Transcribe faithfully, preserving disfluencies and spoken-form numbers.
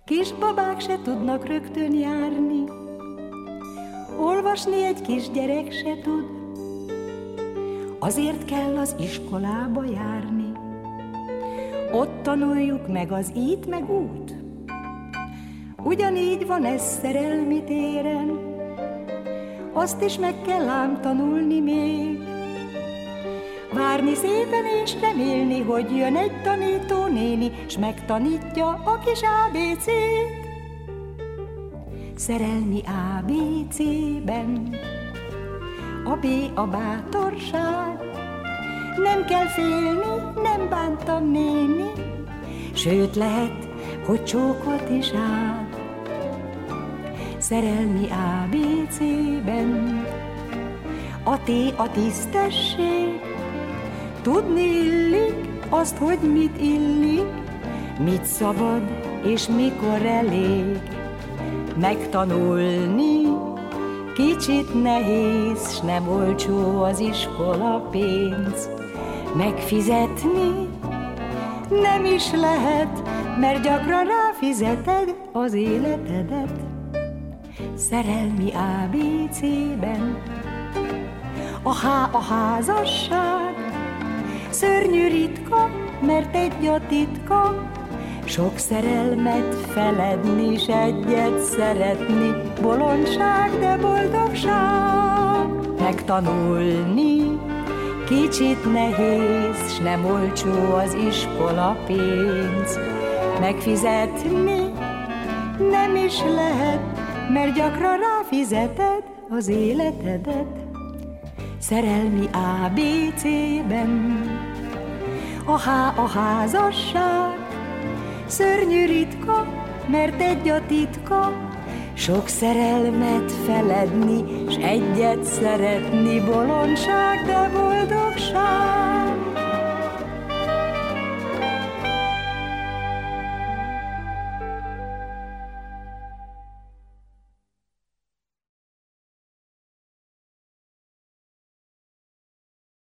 Kisbabák se tudnak rögtön járni, olvasni egy kisgyerek se tud, azért kell az iskolába járni. Ott tanuljuk meg az ít meg út. Ugyanígy van ez szerelmi téren, azt is meg kell ám tanulni még. Várni szépen és remélni, hogy jön egy tanító néni, s megtanítja a kis á bé cét. Szerelmi á bé cében a B a bátorság, nem kell félni, nem bántam néni, sőt lehet, hogy csókot is áll. Szerelmi á bé cében a T a tisztesség, tudni illik azt, hogy mit illik, mit szabad és mikor elég. Megtanulni kicsit nehéz, s nem olcsó az iskola pénz. Megfizetni nem is lehet, mert gyakran ráfizeted az életedet. Szerelmi á bé cében a H a házasság, szörnyű ritka, mert egy a titka, sok szerelmet feledni, s egyet szeretni, bolondság, de boldogság. Megtanulni kicsit nehéz, s nem olcsó az iskola pénz. Megfizetni nem is lehet, mert gyakran ráfizeted az életedet. Szerelmi á bé cében a H a házasság, szörnyű ritka, mert egy a titka, sok szerelmet feledni, s egyet szeretni, bolondság, de boldogság.